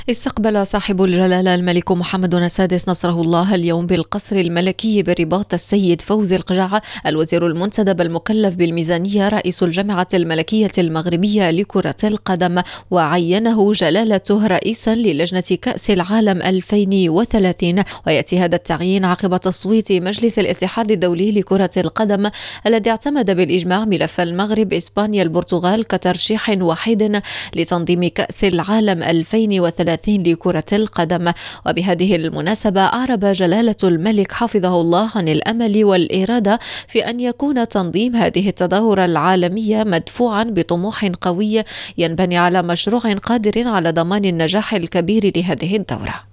استقبل صاحب الجلالة الملك محمد السادس نصره الله اليوم بالقصر الملكي بالرباط السيد فوزي القجع الوزير المنتدب المكلف بالميزانية رئيس الجامعة الملكية المغربية لكرة القدم، وعينه جلالته رئيسا للجنة كأس العالم 2030. ويأتي هذا التعيين عقب تصويت مجلس الاتحاد الدولي لكرة القدم الذي اعتمد بالإجماع ملف المغرب إسبانيا البرتغال كترشيح وحيد لتنظيم كأس العالم 2030 لكرة القدم. وبهذه المناسبة أعرب جلالة الملك حفظه الله عن الأمل والإرادة في أن يكون تنظيم هذه التظاهرة العالمية مدفوعا بطموح قوي ينبني على مشروع قادر على ضمان النجاح الكبير لهذه الدورة.